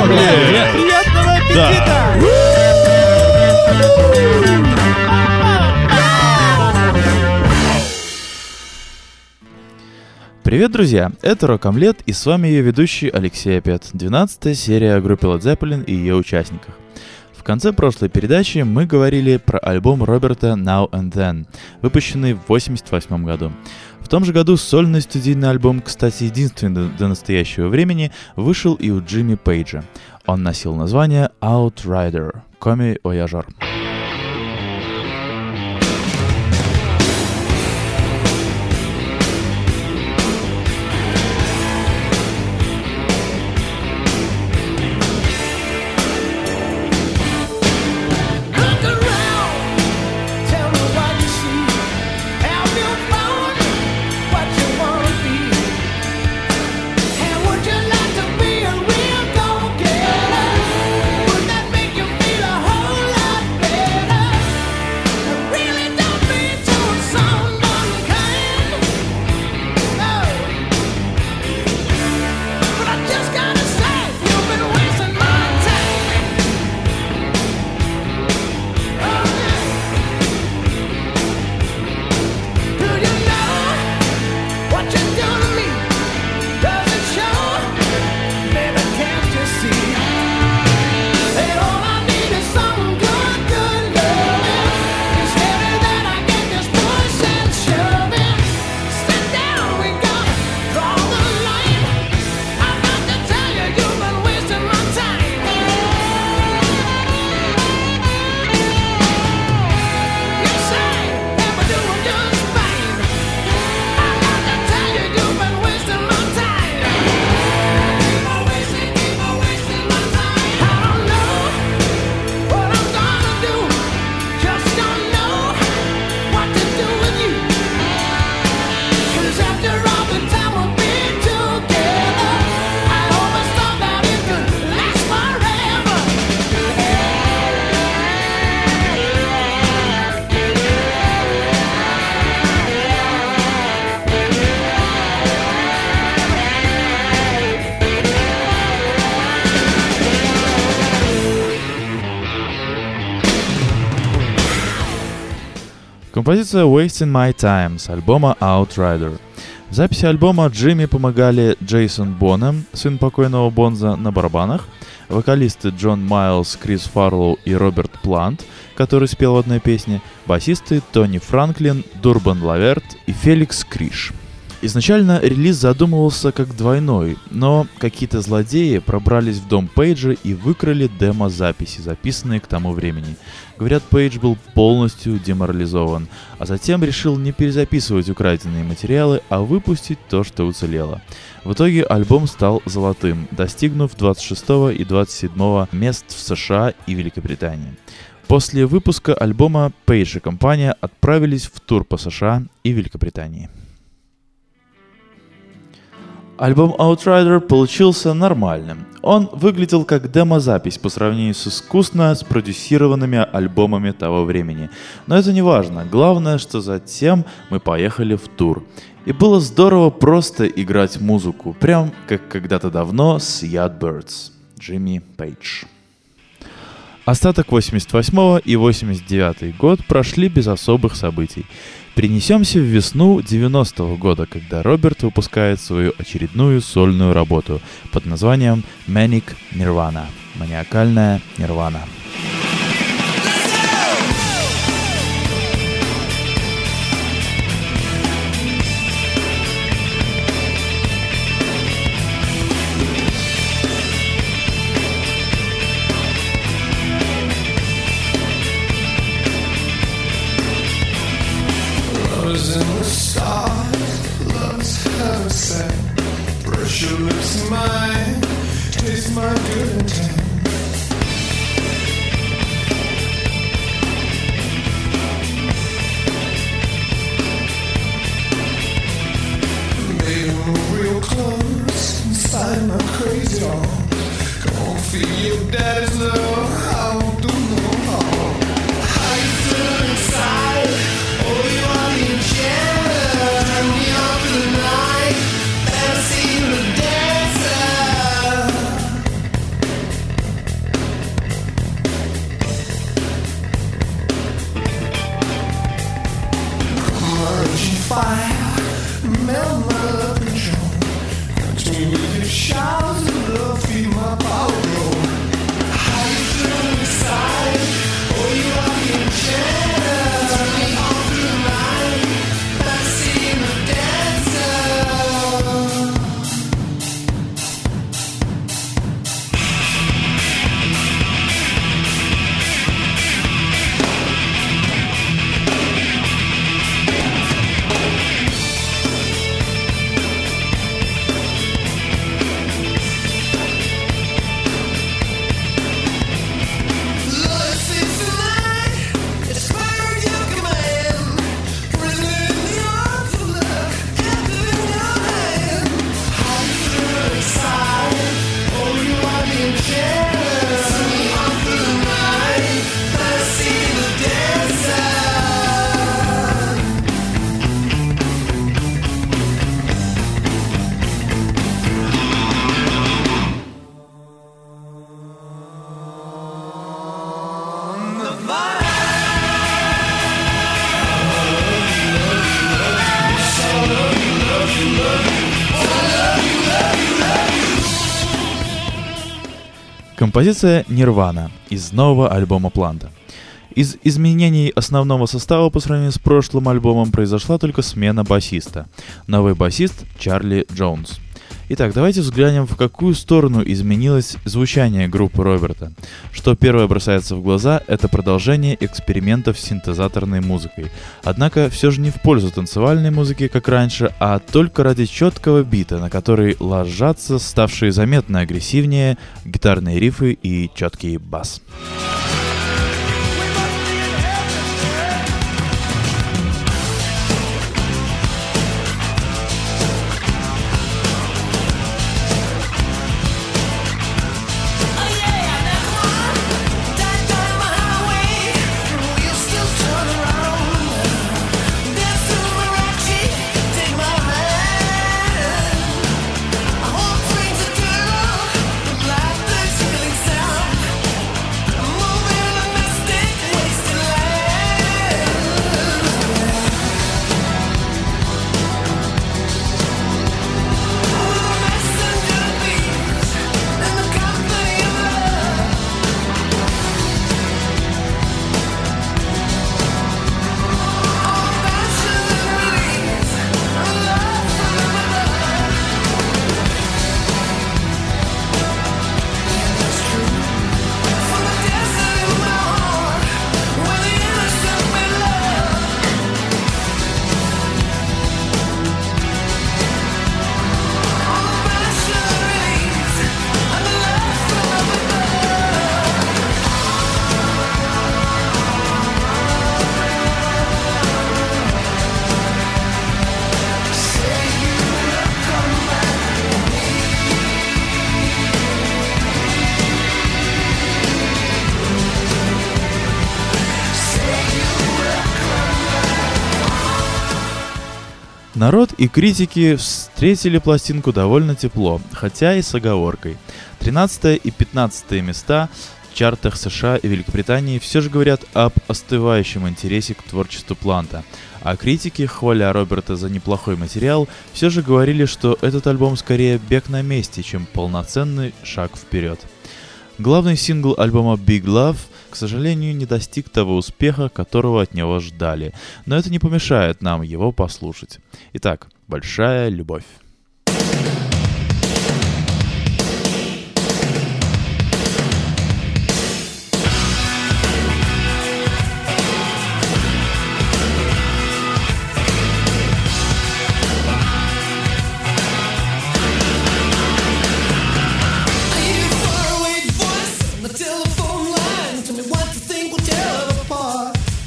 Омлет! Приятного аппетита! Привет, друзья! Это Рок-Омлет, и с вами ее ведущий Алексей Опет. 12-я серия о группе Led Zeppelin и ее участниках. В конце прошлой передачи мы говорили про альбом Роберта Now and Then, выпущенный в 1988 году. В том же году сольный студийный альбом, кстати, единственный до настоящего времени, вышел и у Джимми Пейджа. Он носил название Outrider – Коми Вояжер. Композиция Wasting My Time с альбома Outrider. В записи альбома Джимми помогали Джейсон Бонем, сын покойного Бонза, на барабанах, вокалисты Джон Майлз, Крис Фарлоу и Роберт Плант, который спел в одной песне, басисты Тони Франклин, Дурбан Лаверт и Феликс Криш. Изначально релиз задумывался как двойной, но какие-то злодеи пробрались в дом Пейджа и выкрали демо-записи, записанные к тому времени. Говорят, Пейдж был полностью деморализован, а затем решил не перезаписывать украденные материалы, а выпустить то, что уцелело. В итоге альбом стал золотым, достигнув 26 и 27 мест в США и Великобритании. После выпуска альбома Пейдж и компания отправились в тур по США и Великобритании. Альбом Outrider получился нормальным. Он выглядел как демозапись по сравнению с искусно спродюсированными альбомами того времени. Но это не важно. Главное, что затем мы поехали в тур. И было здорово просто играть музыку, прям как когда-то давно с Yardbirds. Джимми Пейдж. Остаток 88 и 89 год прошли без особых событий. Перенесемся в весну 90-го года, когда Роберт выпускает свою очередную сольную работу под названием Manic Nirvana. Маниакальная Нирвана. In the stars, love's heaven sent. Brush your lips and mine, taste my good intent. Baby, move real close inside my crazy arms. Come on, feel your daddy's love. I won't do no harm. How you feel inside? Oh, you are the enchanter. Turn me on for the night. Fantasy the dancer. me with your showers of love, feel my power grow. How you feel inside? Oh, you are the enchanter. Turn me on through the night, like seeing a dancer. Композиция «Нирвана» из нового альбома Планта. Из изменений основного состава по сравнению с прошлым альбомом произошла только смена басиста. Новый басист Чарли Джонс. Итак, давайте взглянем, в какую сторону изменилось звучание группы Роберта. Что первое бросается в глаза, это продолжение экспериментов с синтезаторной музыкой. Однако все же не в пользу танцевальной музыки, как раньше, а только ради четкого бита, на который ложатся ставшие заметно агрессивнее гитарные рифы и четкий бас. Народ и критики встретили пластинку довольно тепло, хотя и с оговоркой. 13 и 15 места в чартах США и Великобритании все же говорят об остывающем интересе к творчеству Планта, а критики, хваля Роберта за неплохой материал, все же говорили, что этот альбом скорее бег на месте, чем полноценный шаг вперед. Главный сингл альбома Big Love, к сожалению, не достиг того успеха, которого от него ждали, но это не помешает нам его послушать. Итак, «Большая любовь».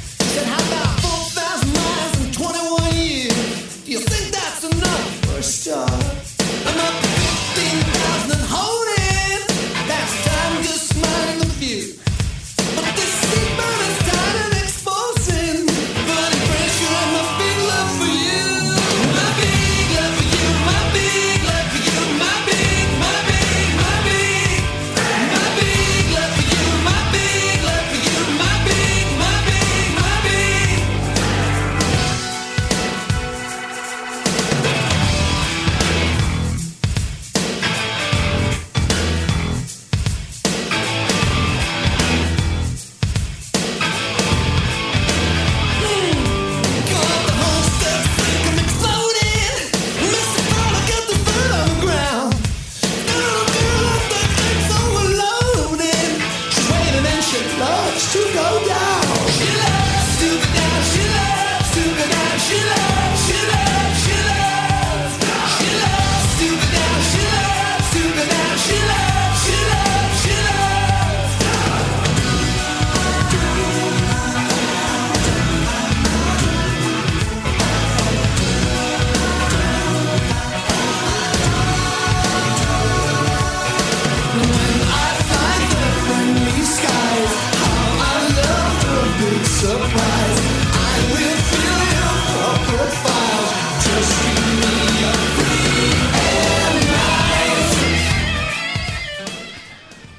Stop.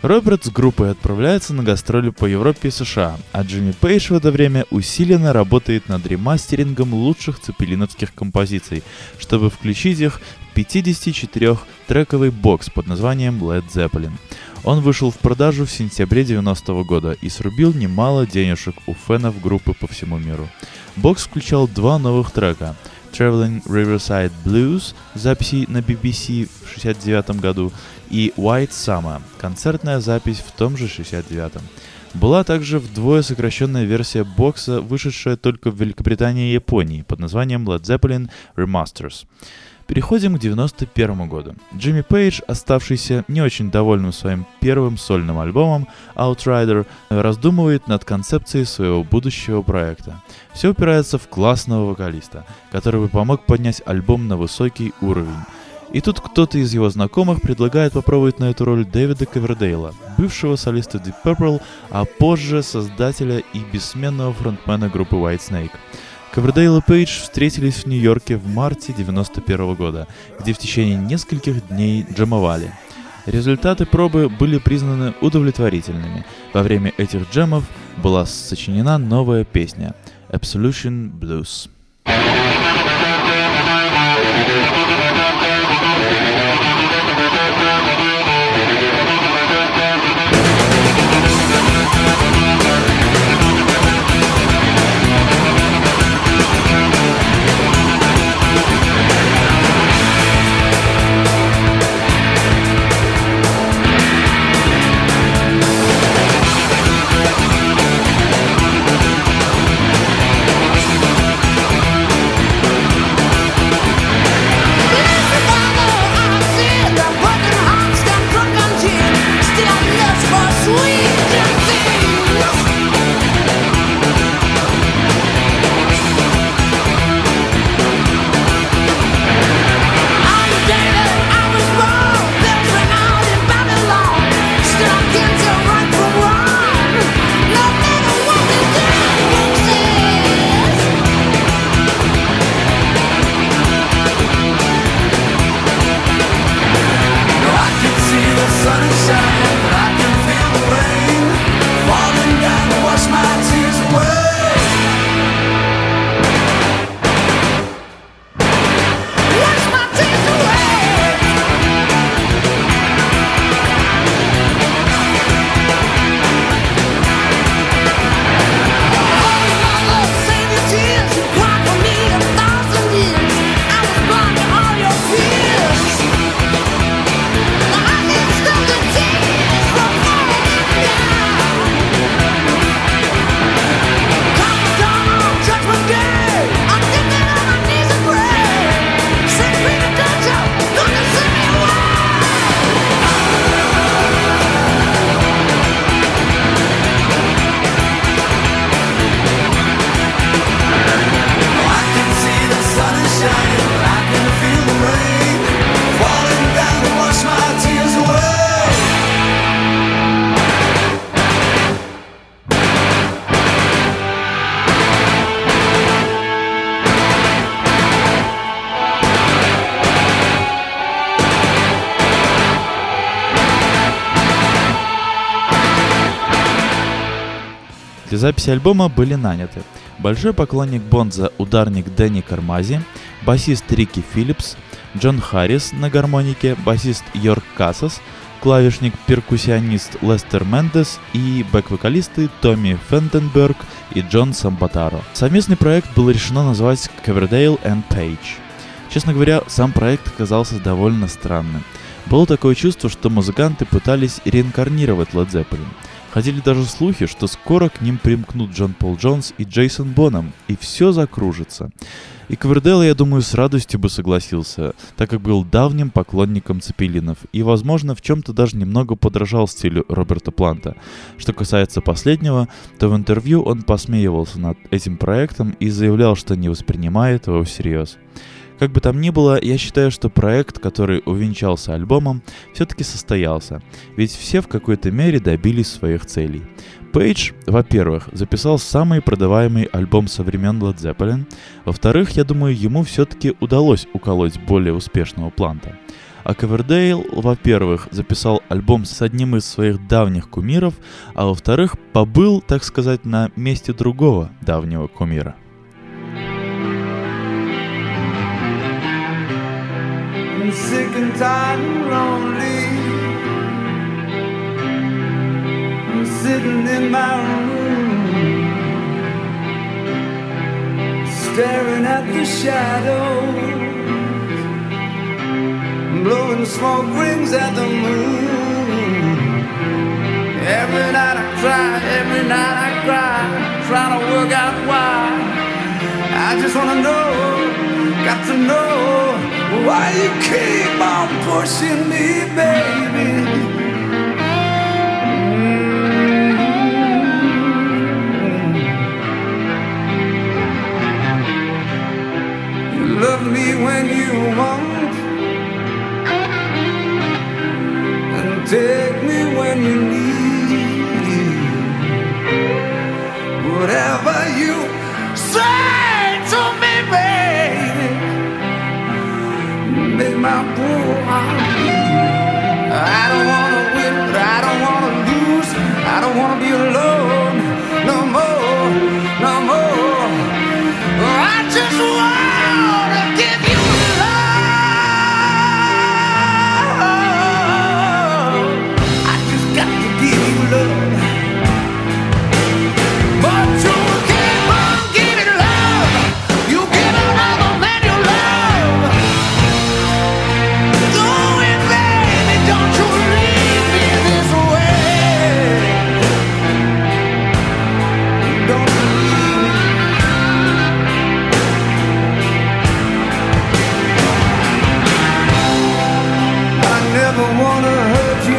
Роберт с группой отправляется на гастроли по Европе и США, а Джимми Пейдж в это время усиленно работает над ремастерингом лучших цепелиновских композиций, чтобы включить их в 54-трековый бокс под названием Led Zeppelin. Он вышел в продажу в сентябре 90-го года и срубил немало денежек у фенов группы по всему миру. Бокс включал 2 новых трека: Traveling Riverside Blues, записи на BBC в 69 году, и White Summer, концертная запись в том же 69-м. Была также вдвое сокращенная версия бокса, вышедшая только в Великобритании и Японии, под названием Led Zeppelin Remasters. Переходим к 91 году. Джимми Пейдж, оставшийся не очень довольным своим первым сольным альбомом Outrider, раздумывает над концепцией своего будущего проекта. Все упирается в классного вокалиста, который бы помог поднять альбом на высокий уровень. И тут кто-то из его знакомых предлагает попробовать на эту роль Дэвида Ковердейла, бывшего солиста Deep Purple, а позже создателя и бессменного фронтмена группы Whitesnake. Ковердейл и Пейдж встретились в Нью-Йорке в марте 1991 года, где в течение нескольких дней джемовали. Результаты пробы были признаны удовлетворительными. Во время этих джемов была сочинена новая песня «Absolution Blues». Для записи альбома были наняты большой поклонник Бонза ударник Дэнни Кармази, басист Рики Филлипс, Джон Харрис на гармонике, басист Йорк Кассас, клавишник-перкуссионист Лестер Мендес и бэк-вокалисты Томми Фенденберг и Джон Самбатаро. Совместный проект было решено назвать Coverdale and Page. Честно говоря, сам проект оказался довольно странным. Было такое чувство, что музыканты пытались реинкарнировать Led Zeppelin. Ходили даже слухи, что скоро к ним примкнут Джон Пол Джонс и Джейсон Бонхэм, и все закружится. И Ковердейл, я думаю, с радостью бы согласился, так как был давним поклонником Цепелинов и, возможно, в чем-то даже немного подражал стилю Роберта Планта. Что касается последнего, то в интервью он посмеивался над этим проектом и заявлял, что не воспринимает его всерьез. Как бы там ни было, я считаю, что проект, который увенчался альбомом, все-таки состоялся, ведь все в какой-то мере добились своих целей. Пейдж, во-первых, записал самый продаваемый альбом со времен Led Zeppelin, во-вторых, я думаю, ему все-таки удалось уколоть более успешного Планта. А Ковердейл, во-первых, записал альбом с одним из своих давних кумиров, а во-вторых, побыл, так сказать, на месте другого давнего кумира. I'm sick and tired and lonely. I'm sitting in my room, staring at the shadows, blowing smoke rings at the moon. Every night I cry, trying to work out why. I just wanna know, got to know, why you keep on pushing me, baby. You love me when you want, and take me when you need. Whatever you say to me, baby, make my poor heart bleed. I don't wanna win, but I don't wanna lose. I don't wanna be alone no more, no more. I just wanna give you love. I just got to give you love. But you keep on giving love. You give another man your love. Do it, baby, don't you leave me this way. Don't leave me. I never wanna hurt you,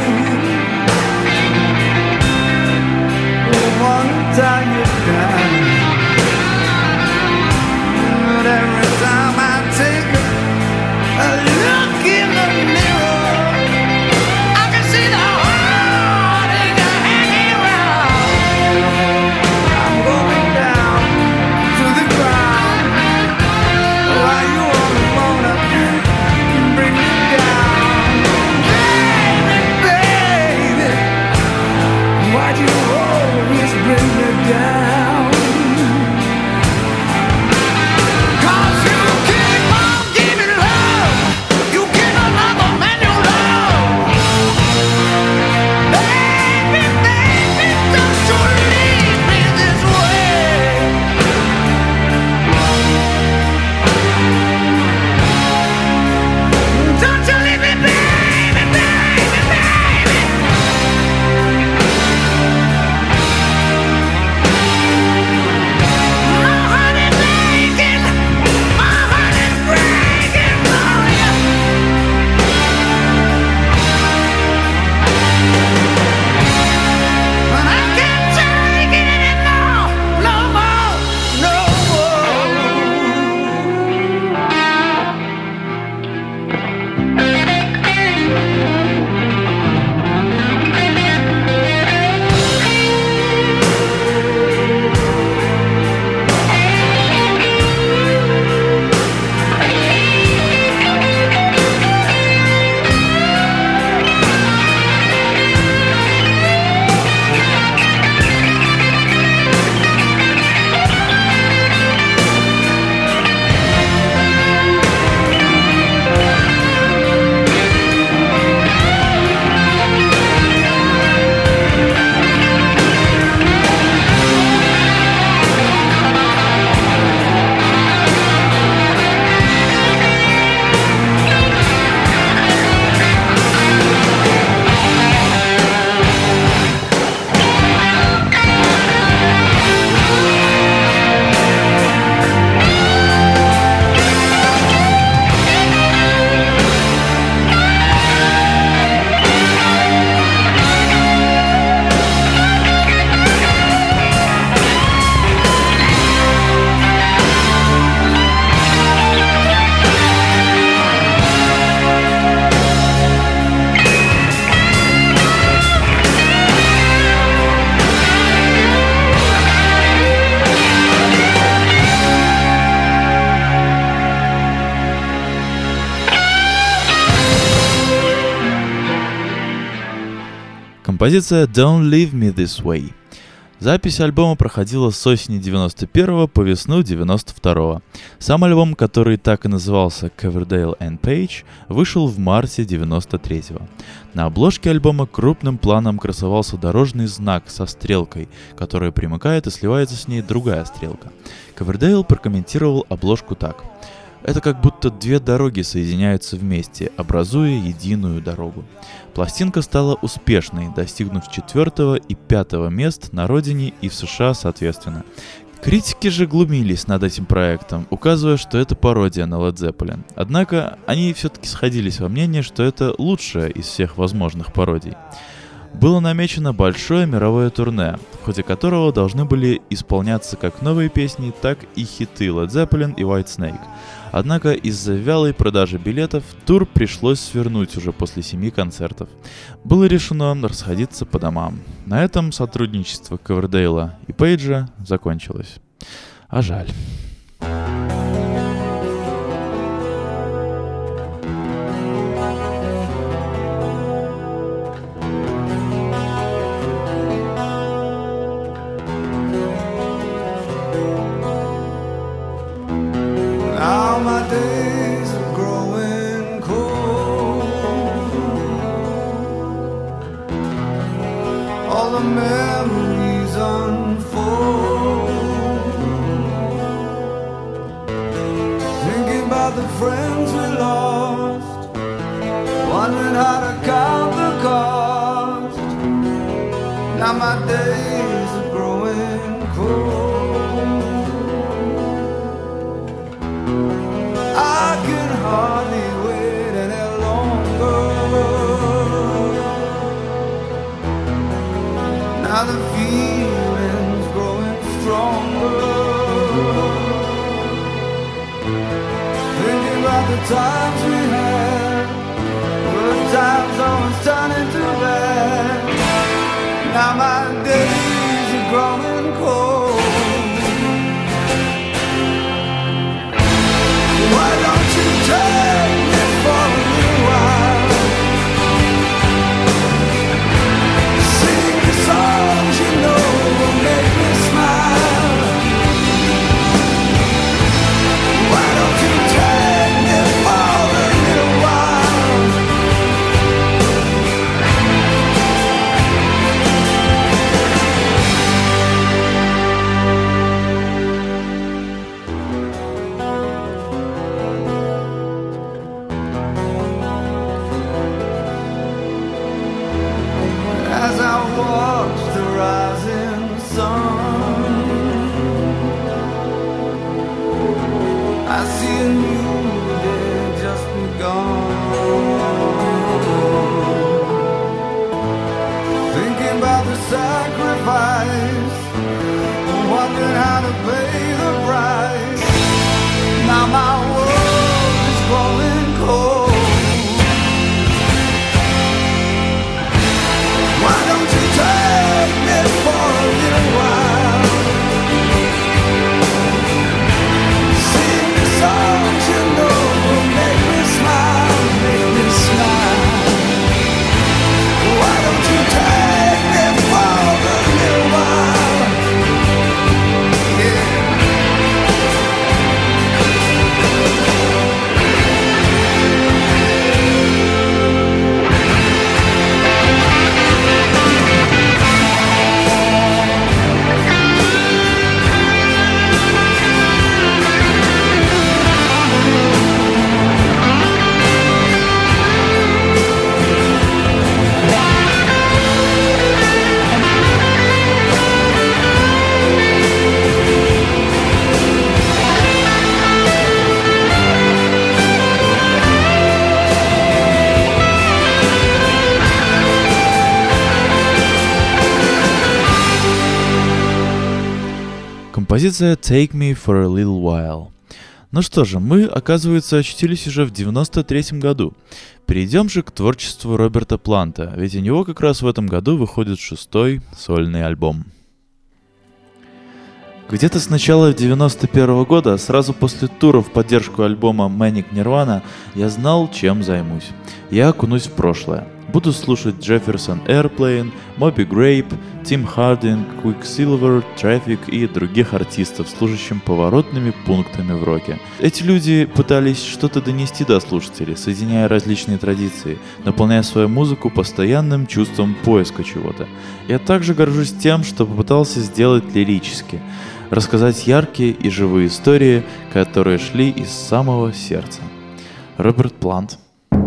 or wanna tie you down. But every time I take a look in the mirror, I can see the heartache hanging around. I'm going down to the ground. Why you always wanna bring me down? Baby, baby, why'd you always bring me down? Композиция Don't Leave Me This Way. Запись альбома проходила с осени 91 по весну 92. Сам альбом, который так и назывался Coverdale and Page, вышел в марте 93. На обложке альбома крупным планом красовался дорожный знак со стрелкой, которая примыкает и сливается с ней другая стрелка. Coverdale прокомментировал обложку так: «Это как будто две дороги соединяются вместе, образуя единую дорогу». Пластинка стала успешной, достигнув 4 и 5 мест на родине и в США соответственно. Критики же глумились над этим проектом, указывая, что это пародия на Led Zeppelin. Однако они все-таки сходились во мнении, что это лучшая из всех возможных пародий. Было намечено большое мировое турне, в ходе которого должны были исполняться как новые песни, так и хиты Led Zeppelin и Whitesnake. Однако из-за вялой продажи билетов тур пришлось свернуть уже после 7 концертов. Было решено расходиться по домам. На этом сотрудничество Ковердейла и Пейджа закончилось. А жаль. Now my days are growing cold. All the memories unfold. Thinking about the friends we lost, wondering how to count the cost. Now my days are growing cold. I can hardly wait any longer. Now the feeling's growing stronger. Thinking about the times we had, good times always turn into bad. Now my days are growing cold. Why don't you take me for a little while? Sing the songs you know will make me smile. Why don't you take me for a little while? As I watch the rising sun, I see a new day just begun. Thinking about the sacrifice, wondering how to pay the price. Now my world is growing cold. Why don't you take me for a little while? Sing the songs you know will make me smile, make me smile. Why don't you take me for a little while? Yeah. Композиция Take Me For A Little While. Ну что же, мы, оказывается, очутились уже в 93-м году. Перейдем же к творчеству Роберта Планта, ведь у него как раз в этом году выходит 6-й сольный альбом. Где-то с начала 91 года, сразу после тура в поддержку альбома Manic Nirvana, я знал, чем займусь. Я окунусь в прошлое. буду слушать Jefferson Airplane, Moby Grape, Tim Harding, Quicksilver, Traffic и других артистов, служащим поворотными пунктами в роке. Эти люди пытались что-то донести до слушателей, соединяя различные традиции, наполняя свою музыку постоянным чувством поиска чего-то. Я также горжусь тем, что попытался сделать лирически, рассказать яркие и живые истории, которые шли из самого сердца. Роберт Плант.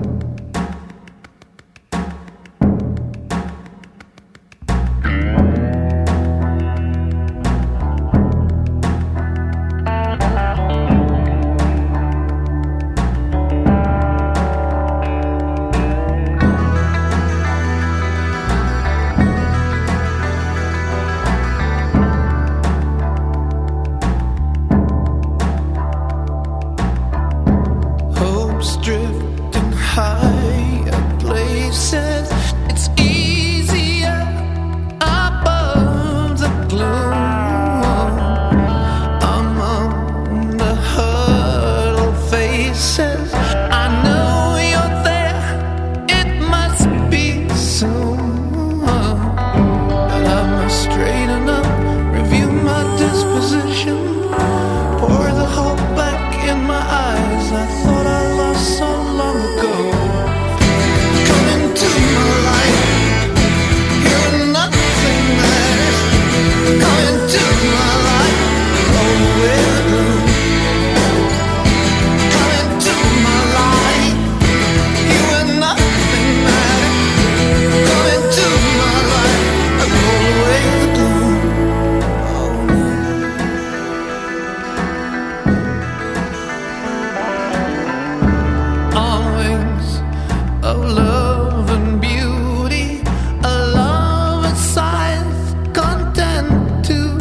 Drifting higher places, it's easier above the gloom. Among the huddled faces, I know you're there, it must be soon. But I must straighten up, review my disposition, pour the hope back in my eyes I thought I lost so long ago. Come into my life, here nothing matters. Come into my life, roll away the gloom. Come into my life, here nothing matters. Come into my life, roll away the gloom. Of love and beauty, a love and science content too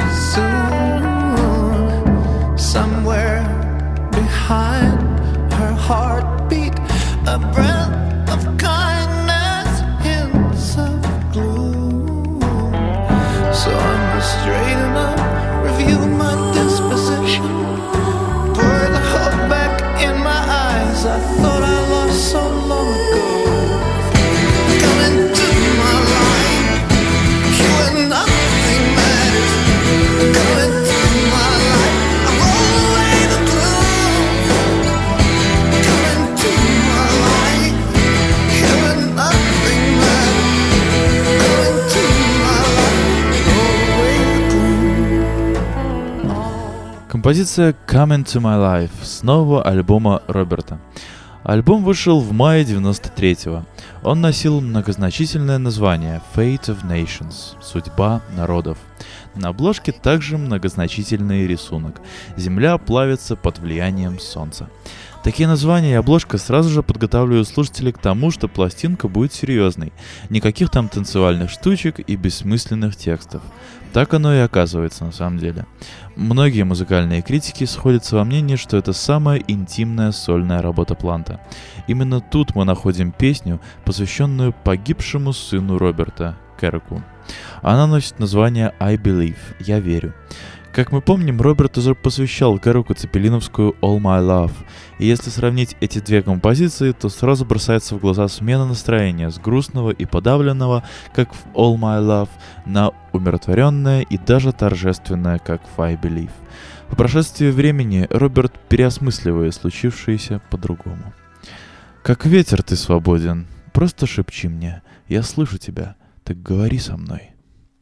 soon. Somewhere behind her heartbeat, a breath of kindness, hints of gloom. So I must straighten up, review my disposition, pour the hope back in my eyes I thought I lost so long ago. Come into my life, you and nothing matters. Come into my life, I roll away the gloom. Come into my life, you and nothing matters. Come into my life, roll away the gloom. Композиция Come Into My Life с нового альбома Роберта. Альбом вышел в мае 93-го. Он носил многозначительное название Fate of Nations – «Судьба народов». На обложке также многозначительный рисунок – «Земля плавится под влиянием солнца». Такие названия и обложка сразу же подготавливают слушателей к тому, что пластинка будет серьезной. Никаких там танцевальных штучек и бессмысленных текстов. Так оно и оказывается на самом деле. Многие музыкальные критики сходятся во мнении, что это самая интимная сольная работа Планта. Именно тут мы находим песню, посвященную погибшему сыну Роберта, Кераку. Она носит название «I Believe» – «Я верю». Как мы помним, Роберт уже посвящал Кераку цепелиновскую «All My Love», и если сравнить эти две композиции, то сразу бросается в глаза смена настроения с грустного и подавленного, как в «All My Love», на умиротворенное и даже торжественное, как в «I Believe». По прошествии времени Роберт переосмысливает случившееся по-другому. «Как ветер ты свободен, просто шепчи мне, я слышу тебя, так говори со мной».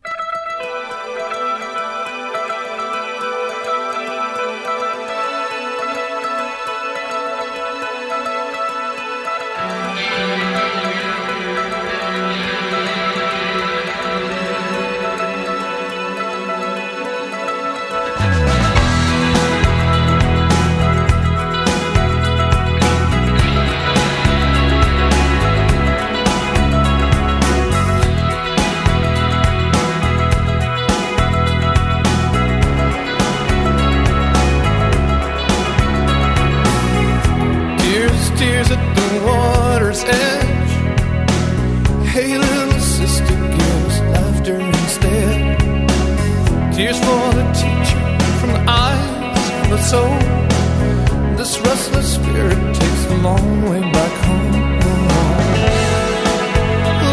Tears for the teacher from the eyes of the soul. This restless spirit takes the long way back home.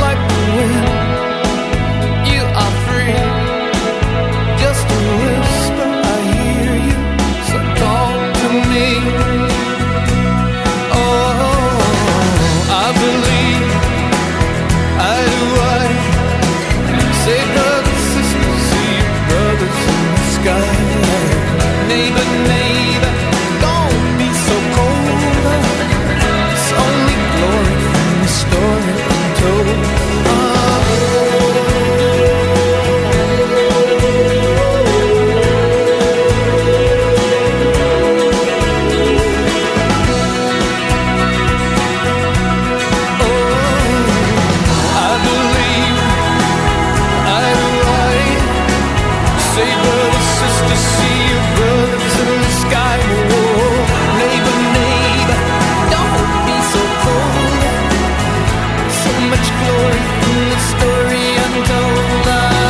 much glory from the story untold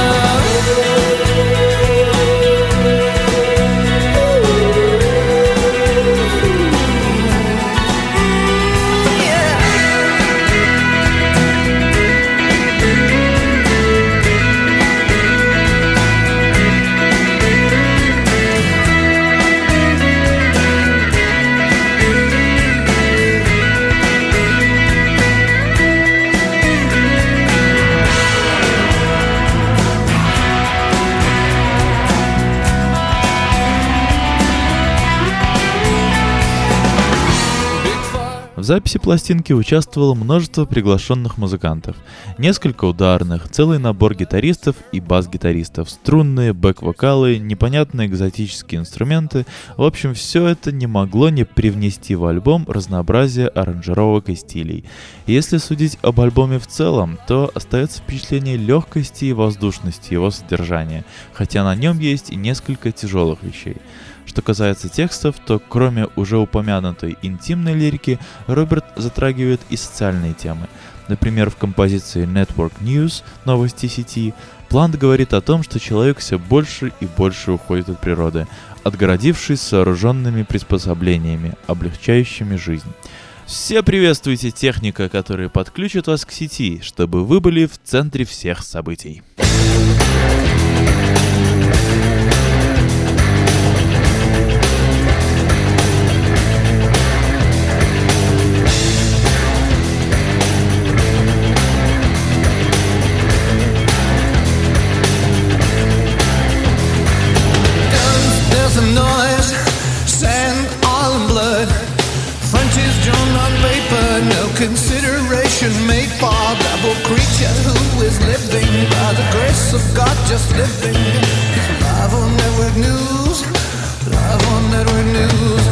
В записи пластинки участвовало множество приглашенных музыкантов. Несколько ударных, целый набор гитаристов и бас-гитаристов, струнные, бэк-вокалы, непонятные экзотические инструменты. В общем, все это не могло не привнести в альбом разнообразие аранжировок и стилей. И если судить об альбоме в целом, то остается впечатление легкости и воздушности его содержания, хотя на нем есть и несколько тяжелых вещей. Что касается текстов, то кроме уже упомянутой интимной лирики, Роберт затрагивает и социальные темы. Например, в композиции Network News «Новости сети» Плант говорит о том, что человек все больше и больше уходит от природы, отгородившись сооруженными приспособлениями, облегчающими жизнь. Все приветствуйте техника, который подключит вас к сети, чтобы вы были в центре всех событий. Consideration made for a rebel creature who is living by the grace of God, just living. Live on network news, live on network news.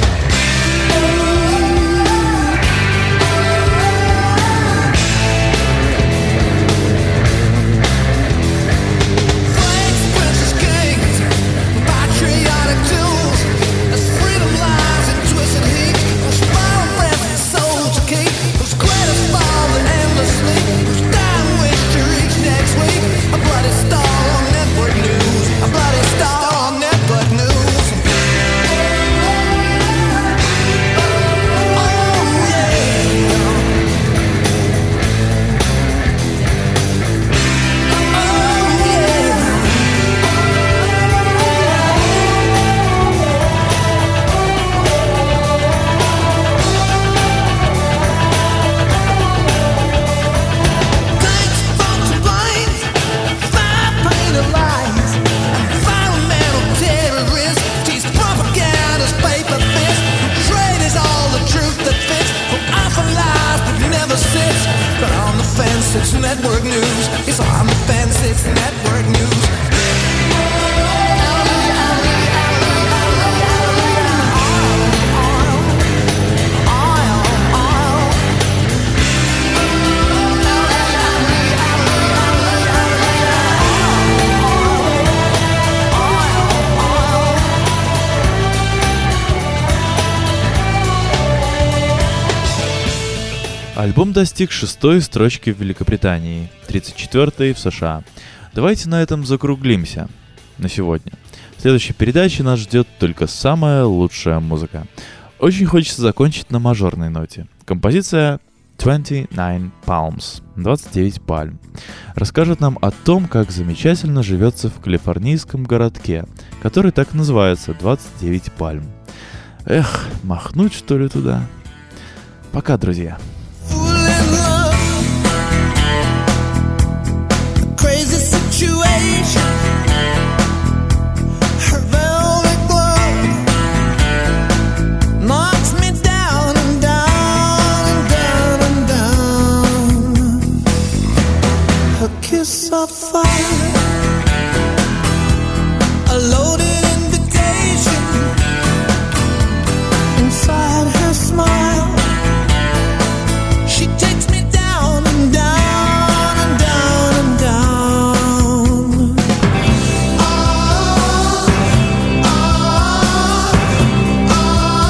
It's network news. It's on the fence. It's network news. Альбом достиг 6-й строчки в Великобритании, 34-й в США. Давайте на этом закруглимся на сегодня. В следующей передаче нас ждет только самая лучшая музыка. Очень хочется закончить на мажорной ноте. Композиция 29 Palms, 29 пальм, расскажет нам о том, как замечательно живется в калифорнийском городке, который так называется 29 пальм. Эх, махнуть что ли туда? Пока, друзья. Of fire, a loaded invitation inside her smile. She takes me down and down and down and down. Oh, oh,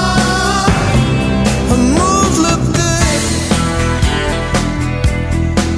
oh. Her moves look good.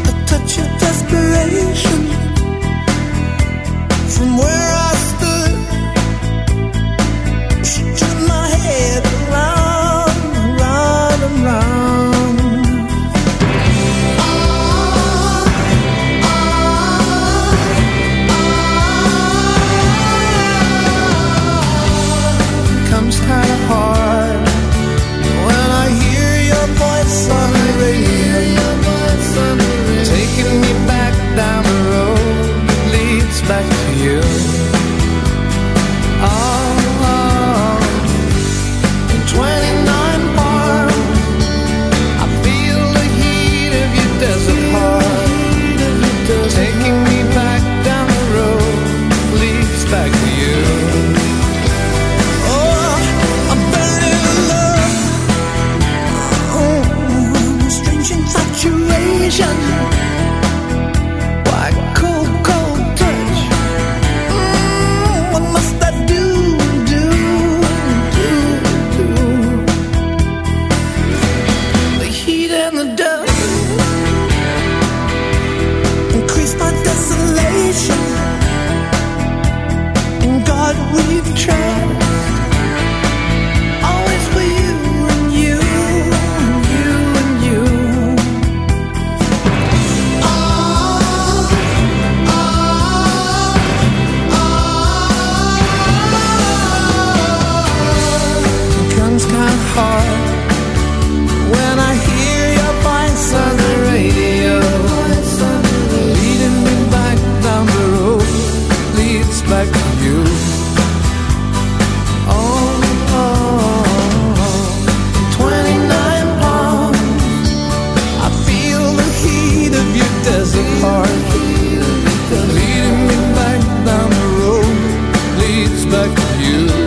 like you.